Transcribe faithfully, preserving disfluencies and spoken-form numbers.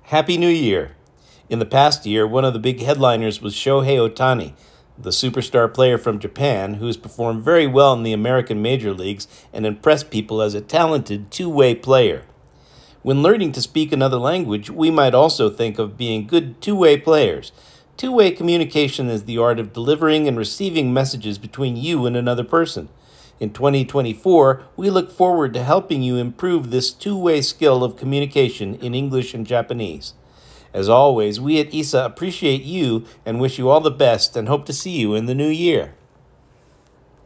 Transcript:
Happy New Year! In the past year, one of the big headliners was Shohei Ohtani, the superstar player from Japan who has performed very well in the American major leagues and impressed people as a talented two-way player. When learning to speak another language, we might also think of being good two-way players. Two-way communication is the art of delivering and receiving messages between you and another person. In twenty twenty-four, we look forward to helping you improve this two-way skill of communication in English and Japanese. As always, we at I S A appreciate you and wish you all the best and hope to see you in the new year.